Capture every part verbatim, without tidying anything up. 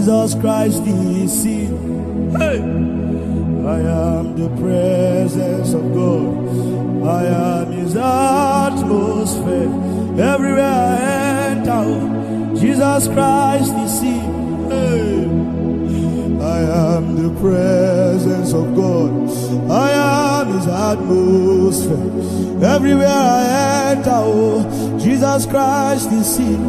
Jesus Christ is seen. Hey! I am the presence of God. I am His atmosphere. Everywhere I enter, Jesus Christ is seen. Hey! I am the presence of God. I am His atmosphere. Everywhere I enter, oh, Jesus Christ is seen.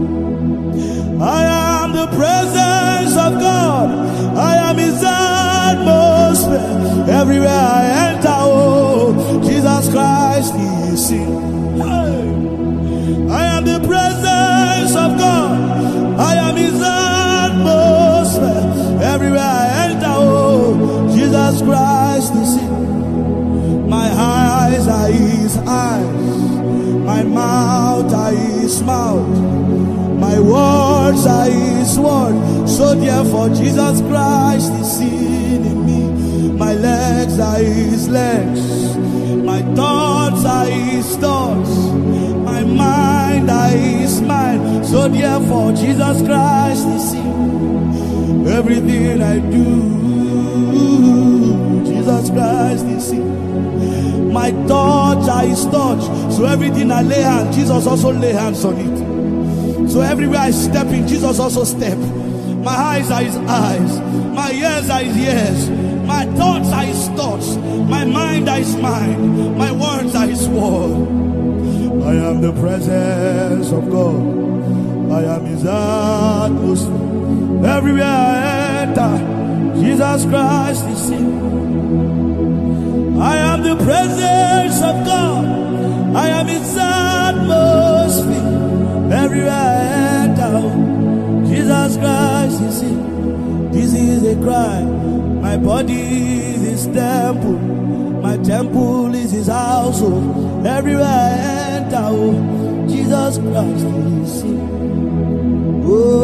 I am the presence of God. I am His atmosphere. Everywhere I enter, oh, Jesus Christ is seen. Hey. I am the presence of God. I am His atmosphere. Everywhere I enter, oh, Jesus Christ is seen. My eyes are His eyes. My mouth are His mouth. My words are His word. So therefore Jesus Christ is seen in me. My legs are His legs. My thoughts are His thoughts. My mind are His mind. So therefore Jesus Christ is seen. Everything I do, Jesus Christ is seen. My thoughts are His thoughts. So everything I lay hands, Jesus also lay hands on it. So everywhere I step in, Jesus also step. My eyes are His eyes. My ears are His ears. My thoughts are His thoughts. My mind are His mind. My words are His word. I am the presence of God. I am His atmosphere. Everywhere I enter, Jesus Christ is seen. I am the presence of God. I am His atmosphere. Everywhere I enter, Jesus Christ is seen. This is a cry. My body is His temple. My temple is His household. Everywhere I enter, Jesus Christ is seen. Oh.